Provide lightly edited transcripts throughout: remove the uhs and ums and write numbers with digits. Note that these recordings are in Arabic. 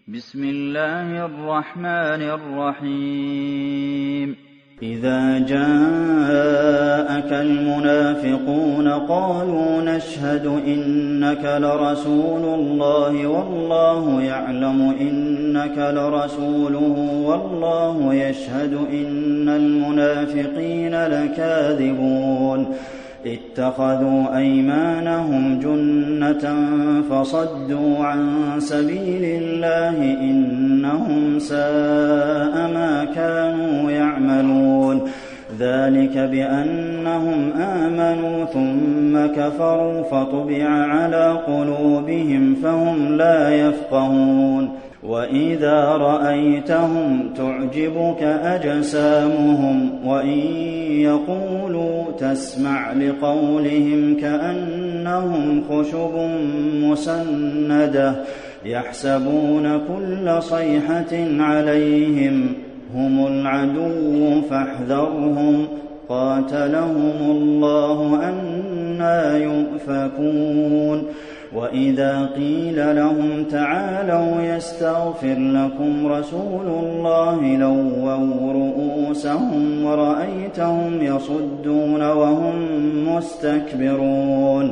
بسم الله الرحمن الرحيم إذا جاءك المنافقون قالوا نشهد إنك لرسول الله والله يعلم إنك لرسوله والله يشهد إن المنافقين لكاذبون اتخذوا أيمانهم جنة فصدوا عن سبيل الله إنهم ساء ما كانوا يعملون ذلك بأنهم آمنوا ثم كفروا فطبع على قلوبهم فهم لا يفقهون وإذا رأيتهم تعجبك أجسامهم وإن يقولوا تسمع لقولهم كأنهم خشب مسندة يحسبون كل صيحة عليهم هم العدو فاحذرهم قاتلهم الله أنى يؤفكون وإذا قيل لهم تعالوا يستغفر لكم رسول الله لووا رؤوسهم ورأيتهم يصدون وهم مستكبرون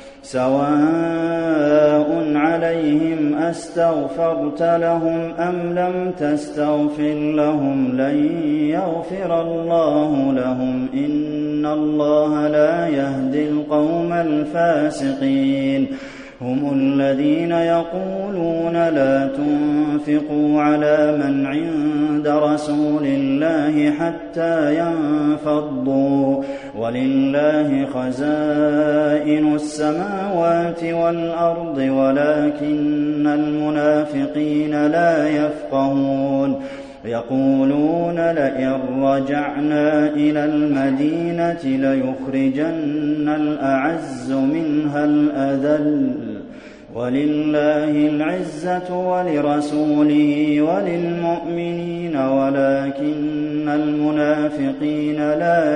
سواء عليهم أستغفرت لهم أم لم تستغفر لهم لن يغفر الله لهم إن الله لا يهدي القوم الفاسقين هم الذين يقولون لا تنفقوا على من عند رسول الله حتى ينفضوا ولله خزائن السماوات والأرض ولكن المنافقين لا يفقهون يقولون لئن رجعنا إلى المدينة ليخرجن الأعز منها الأذل ولله العزة ولرسوله وللمؤمنين ولكن المنافقين لا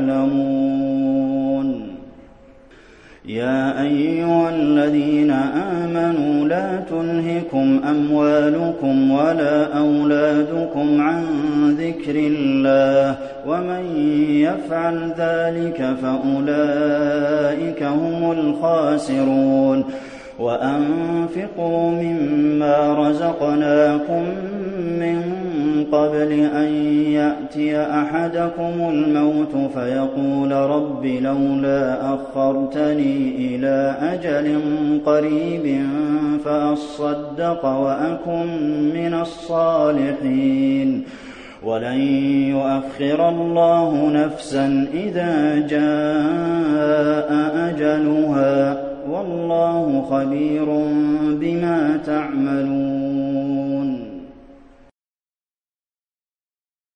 يعلمون يا أيها الذين آمنوا لا تلهكم أموالكم ولا أولادكم عن ذكر الله ومن يفعل ذلك فأولئك هم الخاسرون وأنفقوا مما رزقناكم من قبل أن يأتي أحدكم الموت فيقول رب لولا أخرتني إلى أجل قريب فأصدق وأكن من الصالحين ولن يؤخر الله نفسا إذا جاء أجلها والله خبير بما تعملون